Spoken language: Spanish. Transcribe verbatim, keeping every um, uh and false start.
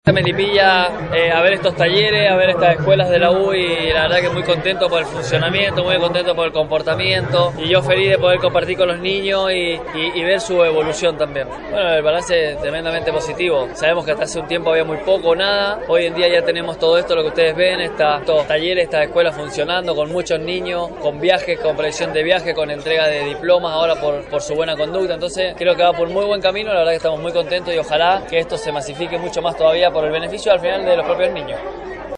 Melipilla, eh, a ver estos talleres, a ver estas escuelas de la U y la verdad que muy contento por el funcionamiento, muy contento por el comportamiento y yo feliz de poder compartir con los niños y, y, y ver su evolución también. Bueno, el balance es tremendamente positivo. Sabemos que hasta hace un tiempo había muy poco o nada. Hoy en día ya tenemos todo esto, lo que ustedes ven, esta, estos talleres, estas escuelas funcionando con muchos niños, con viajes, con proyección de viajes, con entrega de diplomas ahora por, por su buena conducta. Entonces creo que va por muy buen camino, la verdad que estamos muy contentos y ojalá que esto se masifique mucho más todavía por el beneficio al final de los propios niños.